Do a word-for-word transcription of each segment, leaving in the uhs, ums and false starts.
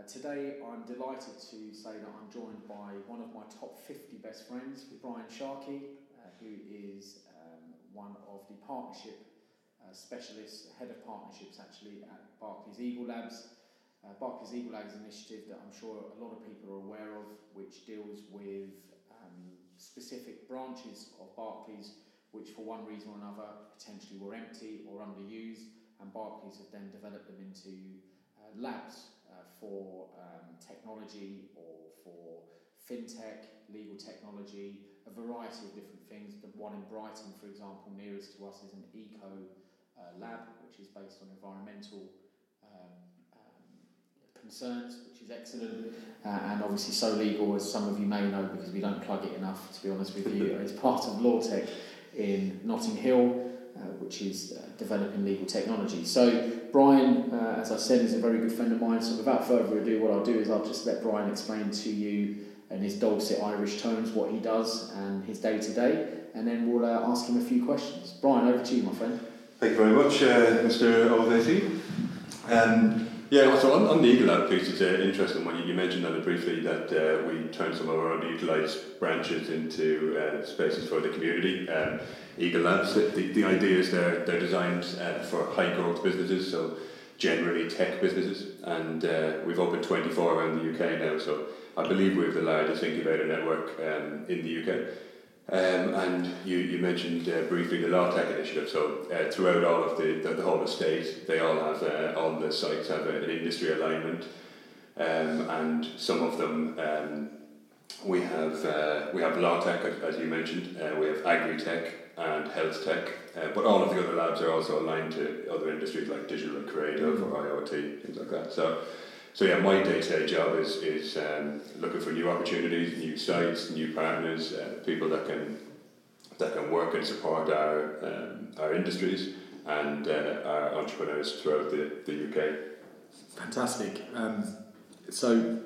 today I'm delighted to say that I'm joined by one of my top fifty best friends, Brian Sharkey, uh, who is um, one of the partnership uh, specialists, head of partnerships actually at Barclays Eagle Labs. Uh, Barclays Eagle Labs initiative that I'm sure a lot of people are aware of, which deals with um, specific branches of Barclays which for one reason or another potentially were empty or underused, and Barclays have then developed them into uh, labs uh, for um, technology or for fintech, legal technology, a variety of different things. The one in Brighton, for example, nearest to us is an eco uh, lab, which is based on environmental um, um, concerns, which is excellent, uh, and obviously So Legal, as some of you may know, because we don't plug it enough, to be honest with you, is part of LawTech in Notting Hill, uh, which is uh, developing legal technology. So Brian, uh, as I said, is a very good friend of mine, so without further ado, what I'll do is I'll just let Brian explain to you in his dulcet Irish tones what he does and his day-to-day, and then we'll uh, ask him a few questions. Brian, over to you, my friend. Thank you very much, uh, Mister Olvesi. Um, yeah, so on, on the Eagle Lab piece, it's an uh, interesting one. You mentioned on it briefly that uh, we turned some of our underutilised branches into uh, spaces for the community. Um, Eagle Labs, the, the idea is they're, they're designed uh, for high growth businesses, so generally tech businesses, and uh, we've opened twenty-four around the U K now, so I believe we have the largest incubator network um, in the U K. Um, and you, you mentioned uh, briefly the LawTech initiative, so uh, throughout all of the, the, the whole estate, they all have, uh, all the sites have an industry alignment, um, and some of them, um, we have uh, we have LawTech, as, as you mentioned, uh, we have Agri-Tech and Health Tech, uh, but all of the other labs are also aligned to other industries like digital and creative or I O T, things like that. So So yeah, my day-to-day job is is um, looking for new opportunities, new sites, new partners, uh, people that can that can work and support our um, our industries and uh, our entrepreneurs throughout the, the U K. Fantastic. Um, so,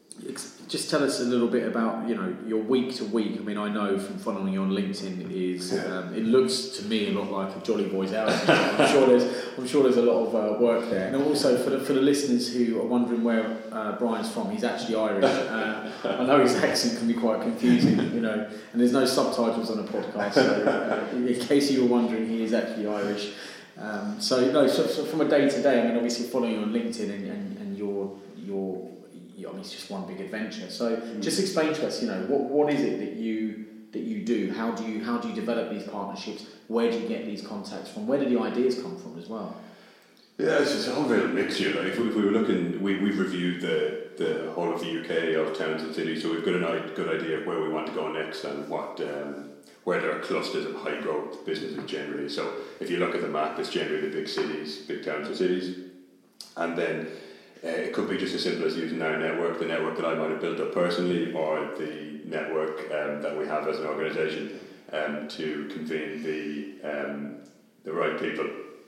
just tell us a little bit about, you know, your week to week. I mean, I know from following you on LinkedIn is um, it looks to me a lot like a Jolly Boys out. I'm sure there's I'm sure there's a lot of uh, work there. And also for the for the listeners who are wondering where uh, Brian's from, he's actually Irish. Uh, I know his accent can be quite confusing, you know, and there's no subtitles on a podcast. So uh, in case you were wondering, he is actually Irish. Um, so you know, so, so from a day to day, I mean, obviously following you on LinkedIn and and, and your your I mean, it's just one big adventure. So, mm. just explain to us, you know, what what is it that you that you do? How do you how do you develop these partnerships? Where do you get these contacts from? Where do the ideas come from as well? Yeah, it's just a whole real mixture. Like if we, if we were looking, we we've reviewed the the whole of the U K of towns and cities, so we've got a good idea of where we want to go next and what um, where there are clusters of high growth businesses generally. So, if you look at the map, it's generally the big cities, big towns and cities, and then. Uh, it could be just as simple as using our network, the network that I might have built up personally, or the network um, that we have as an organisation um, to convene the um, the right people.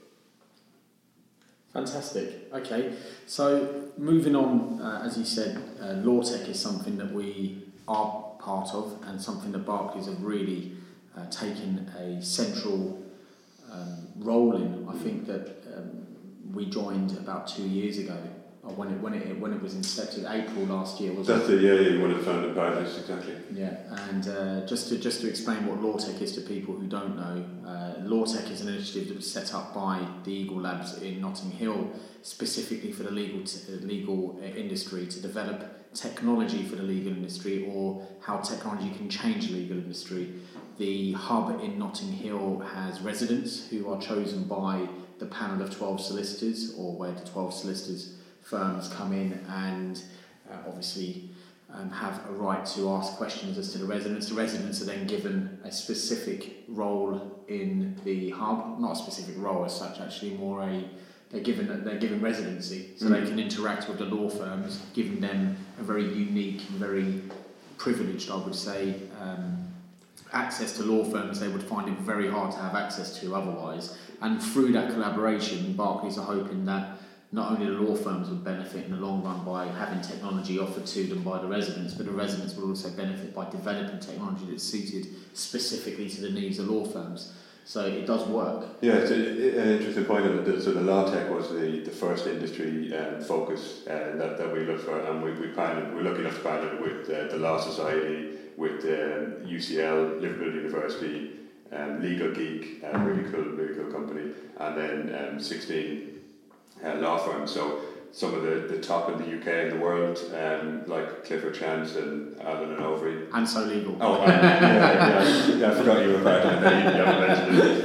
Fantastic. Okay, so moving on, uh, as you said, uh, LawTech is something that we are part of, and something that Barclays have really uh, taken a central um, role in. I think that um, we joined about two years ago. Or when it when it when it was incepted, April last year, wasn't That's it? That's it. Yeah, yeah. One of the founding partners, exactly. Yeah, and uh, just to just to explain what LawTech is to people who don't know, uh, LawTech is an initiative that was set up by the Eagle Labs in Notting Hill, specifically for the legal t- legal industry, to develop technology for the legal industry, or how technology can change the legal industry. The hub in Notting Hill has residents who are chosen by the panel of twelve solicitors, or where the twelve solicitors firms come in and uh, obviously um, have a right to ask questions as to the residents. The residents are then given a specific role in the hub, not a specific role as such, actually more a they're given they're given residency, so mm-hmm. they can interact with the law firms, giving them a very unique, very privileged, I would say, um, access to law firms they would find it very hard to have access to otherwise. And through that collaboration, Barclays are hoping that not only the law firms would benefit in the long run by having technology offered to them by the residents, but the residents will also benefit by developing technology that's suited specifically to the needs of law firms. So it does work. Yeah, it's a, an interesting point. On it. So the law tech was the, the first industry um, focus uh, that, that we looked for, and we, we partnered, we're lucky enough to partner with uh, the Law Society, with um, U C L, Liverpool University, um, Legal Geek, a really cool, really cool company, and then um, sixteen uh, law firms. So some of the, the top in the U K and the world, um, like Clifford Chance and Allen and Overy. And So Legal. Oh, and, yeah, yeah, yeah, I forgot you were part of it. You haven't mentioned it.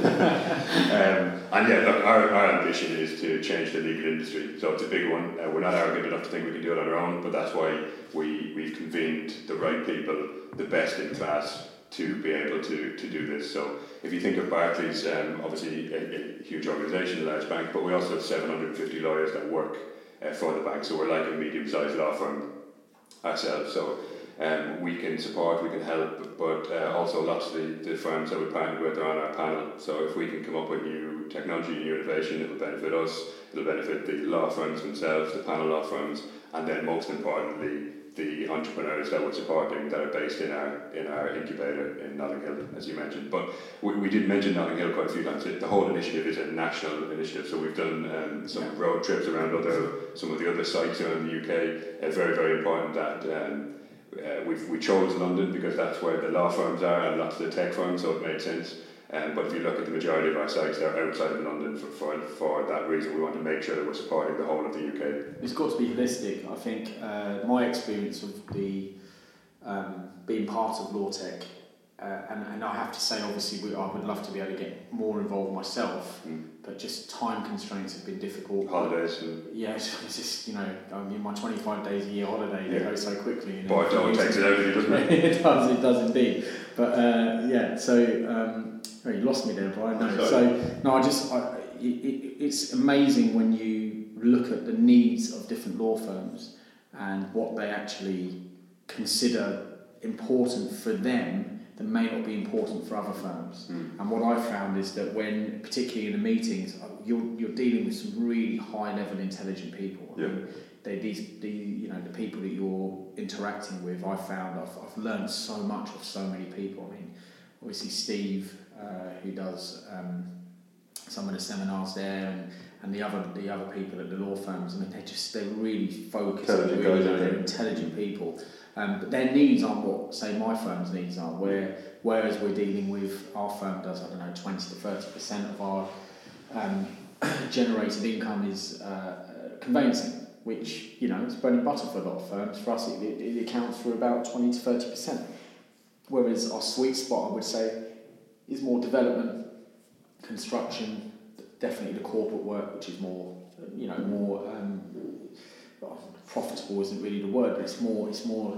um, and yeah, look, our, our ambition is to change the legal industry. So it's a big one. Uh, we're not arrogant enough to think we can do it on our own, but that's why we, we've convened the right people, the best in class, to be able to, to do this. So if you think of Barclays, um, obviously a, a huge organisation, a large bank, but we also have seven hundred fifty lawyers that work uh, for the bank. So we're like a medium-sized law firm ourselves. So um, we can support, we can help, but uh, also lots of the, the firms that we partner with are on our panel. So if we can come up with new technology, new innovation, it will benefit us, it will benefit the law firms themselves, the panel law firms, and then most importantly, the entrepreneurs that we're supporting that are based in our in our incubator in Notting Hill, as you mentioned. But we, we did mention Notting Hill quite a few times. The whole initiative is a national initiative, so we've done um, some yeah. road trips around other some of the other sites around the U K. Uh, very, very important that um, uh, we've we chose London because that's where the law firms are and lots of the tech firms, so it made sense. Um, but if you look at the majority of our sites, they're outside of London for, for, for that reason. We want to make sure that we're supporting the whole of the U K. It's got to be holistic. I think uh, my experience of the um, being part of LawTech, uh, and, and I have to say, obviously, we, I would love to be able to get more involved myself, mm. but just time constraints have been difficult. Holidays. And yeah, it's, it's just, you know, I mean, my twenty-five days a year holiday, yeah. they go so quickly. You know, Boy, it all takes it out of you, doesn't it? It does, it does indeed. But uh, yeah, so... Um, Oh, you lost me there, Brian. No, so no, I just I, it, it, it's amazing when you look at the needs of different law firms and what they actually consider important for them that may not be important for other firms. Mm. And what I found is that when, particularly in the meetings, you're you're dealing with some really high level, intelligent people. Yeah. I mean, they these the you know the people that you're interacting with, I found I've I've learned so much of so many people. I mean, obviously Steve. Uh, who does um, some of the seminars there, and, and the other the other people at the law firms. I mean, they just they're really focused, intelligent really, guys, you know, they're intelligent people. Um, but their needs aren't what say my firm's needs are. Where whereas we're dealing with our firm does I don't know twenty to thirty percent of our um, generated income is uh, conveyancing, which you know it's bread and butter for a lot of firms. For us, it, it, it accounts for about twenty to thirty percent. Whereas our sweet spot, I would say, is more development, construction, definitely the corporate work, which is more, you know, more um, well, profitable isn't really the word, but it's more it's more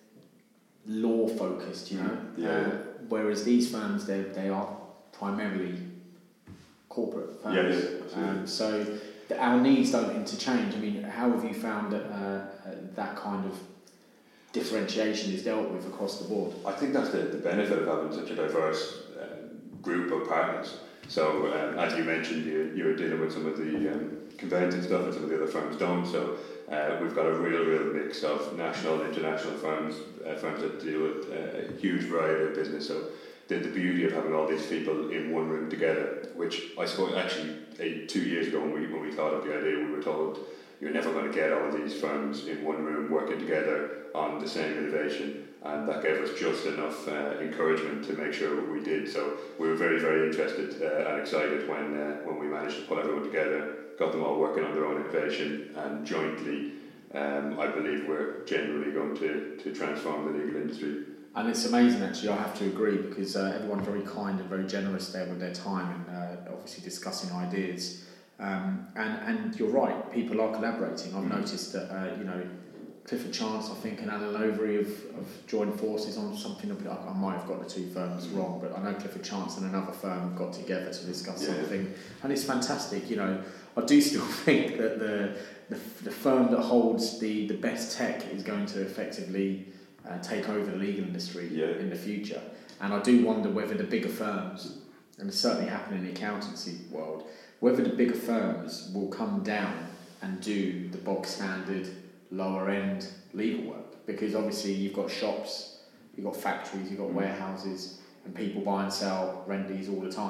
law focused, you know. Yeah. Uh, whereas these firms, they they are primarily corporate firms. Yes. Um, so the, our needs don't interchange. I mean, how have you found that uh, that kind of differentiation is dealt with across the board? I think that's the, the benefit of having such a diverse group of partners. So um, as you mentioned, you, you're dealing with some of the um, conveyancing stuff and some of the other firms don't. So uh, we've got a real, real mix of national and international firms, uh, firms that deal with uh, a huge variety of business. So the, the beauty of having all these people in one room together, which I suppose actually eight, two years ago when we, when we thought of the idea, we were told you're never going to get all of these firms in one room working together on the same innovation. And that gave us just enough uh, encouragement to make sure we did. So we were very, very interested uh, and excited when uh, when we managed to pull everyone together, got them all working on their own innovation, and jointly, um, I believe we're genuinely going to, to transform the legal industry. And it's amazing, actually, I have to agree, because uh, everyone's very kind and very generous there with their time and uh, obviously discussing ideas. Um, and, and you're right, people are collaborating. I've mm-hmm. noticed that, uh, you know, Clifford Chance, I think, and Allen Overy have, have joined forces on something. I, I might have got the two firms mm-hmm. wrong, but I know Clifford Chance and another firm got together to discuss yeah. something, and it's fantastic. You know, I do still think that the the, the firm that holds the, the best tech is going to effectively uh, take over the legal industry yeah. in the future, and I do wonder whether the bigger firms, and it's certainly happening in the accountancy world, whether the bigger firms will come down and do the bog standard lower end legal work, because obviously you've got shops, you've got factories, you've got warehouses, and people buy and sell, rent these all the time.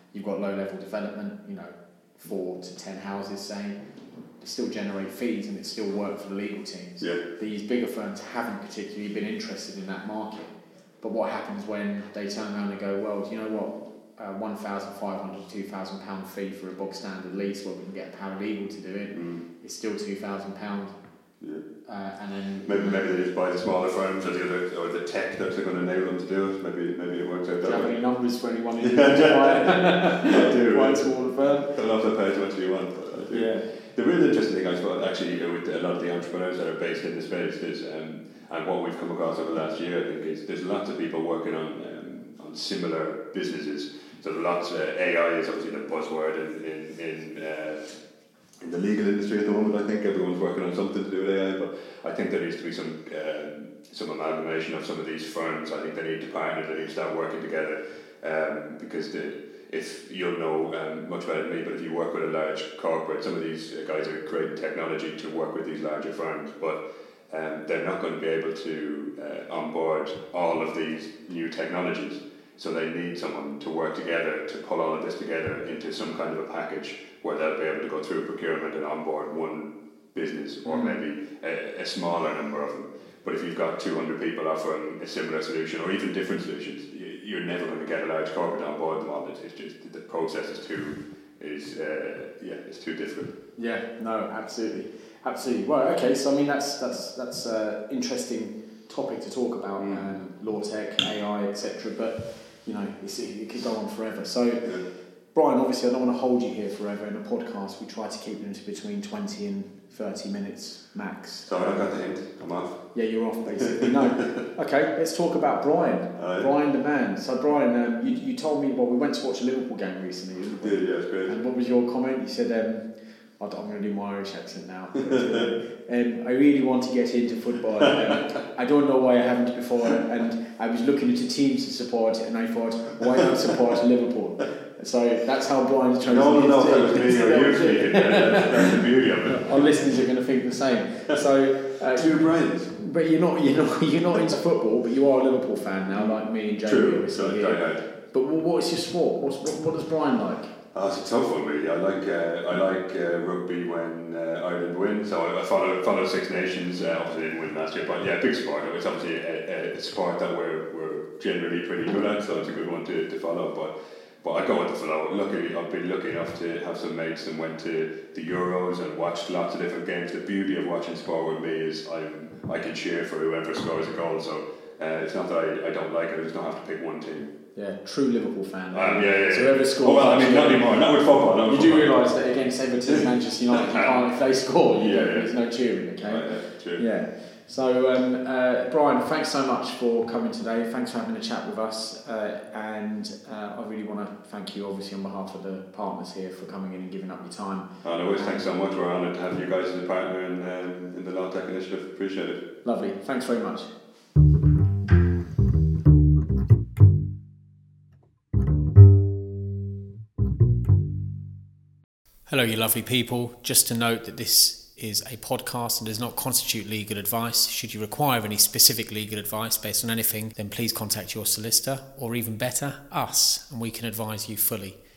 you've got low-level development, you know, four to ten houses, say, they still generate fees and it still work for the legal teams. Yeah. These bigger firms haven't particularly been interested in that market. But what happens when they turn around and go, well, do you know what? Uh, one thousand five hundred pounds, two thousand pounds fee for a bog standard lease where we can get a paralegal to do it, mm. it's still two thousand pounds. Yeah. Uh, and then maybe maybe they just buy the smaller firms or the other or the tech that's going to enable them to do it. Maybe maybe it works out that way. Do you have any numbers for anyone who wants to buy I do. Quite smaller firm? I don't know if they pay as much as you want, but I do. Yeah. The really interesting thing I suppose actually with a lot of the entrepreneurs that are based in the space is um, and what we've come across over the last year, I think is there's lots of people working on um, on similar businesses. So there's lots of uh, A I is obviously the buzzword in in in, uh, in the legal industry at the moment. I think everyone's working on something to do with A I, but I think there needs to be some um, some amalgamation of some of these firms. I think they need to partner, they need to start working together um, because the, if you'll know um, much better than me, but if you work with a large corporate, some of these guys are creating technology to work with these larger firms, but um, they're not going to be able to uh, onboard all of these new technologies. So they need someone to work together to pull all of this together into some kind of a package where they'll be able to go through procurement and onboard one business or mm. maybe a, a smaller number of them. But if you've got two hundred people offering a similar solution or even different solutions, you're never going to get a large corporate on board them all. It's just the process is too is uh, yeah, it's too difficult. Yeah, no, absolutely, absolutely. Well, okay, so I mean that's that's that's an uh, interesting topic to talk about, mm. um, law tech, A I, et cetera. But you know, it's, it could go on forever. So, yeah. Brian, obviously, I don't want to hold you here forever. In a podcast, we try to keep them to between twenty and thirty minutes max. Sorry, I got the hint. I'm off. Yeah, you're off, basically. No. Okay, let's talk about Brian. Aye. Brian the man. So, Brian, um, you, you told me, well, we went to watch a Liverpool game recently, didn't we? Did, yeah, it's great. And what was your comment? You said, um, I'm going to do my Irish accent now. But, uh, um, I really want to get into football. Um, I don't know why I haven't before. And I was looking at the teams to support, and I thought, why not support Liverpool? So that's how Brian's trying no, to No, no, that was me or you speaking. That's, that's the beauty of it. Our listeners are going to think the same. So uh, two Brians. But you're not, you're not, you're not into football, but you are a Liverpool fan now, like me and Jamie. True. So I, but what's your sport? What's, what, what does Brian like? Oh, it's a tough one, really. I like uh, I like uh, rugby when uh, Ireland win. So I, I follow follow Six Nations. Uh, obviously, didn't win last year, but yeah, big sport. It's obviously a, a, a sport that we're we're generally pretty good at, so it's a good one to, to follow. But but I go with the flow. Luckily, I've been lucky enough to have some mates and went to the Euros and watched lots of different games. The beauty of watching sport with me is I'm I can cheer for whoever scores a goal. So uh, it's not that I, I don't like it. I just don't have to pick one team. Yeah, true Liverpool fan. Um, yeah, yeah. So whoever scores. Oh, well, I mean, not anymore. Not with football. Not with you football. do realise that against Everton and Manchester United, you can't, if they score, you yeah, yeah. there's no cheering, okay? Right, yeah, true. Yeah. So, um, uh, Brian, thanks so much for coming today. Thanks for having a chat with us. Uh, and uh, I really want to thank you, obviously, on behalf of the partners here for coming in and giving up your time. Oh, no worries. Thanks so much. We're honoured to have you guys as a partner in, um, in the Law Tech Initiative. Appreciate it. Lovely. Thanks very much. Hello, you lovely people. Just to note that this is a podcast and does not constitute legal advice. Should you require any specific legal advice based on anything, then please contact your solicitor, or even better, us, and we can advise you fully.